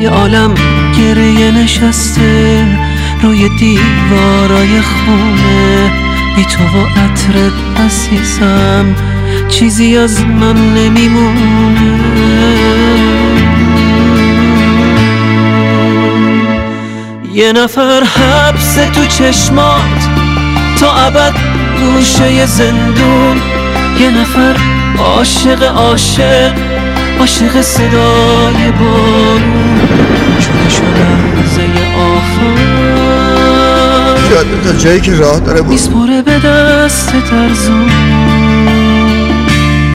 یه عالم گریه نشسته روی دیوارای خونه، بی تو و عطرت عزیزم چیزی از من نمیمونه. یه نفر حبس تو چشمات تا ابد گوشه زندون، یه نفر عاشق صدای بارون، شده لحظه آخر جاده تا جایی که راه داره بود میسپره به دست ترزون.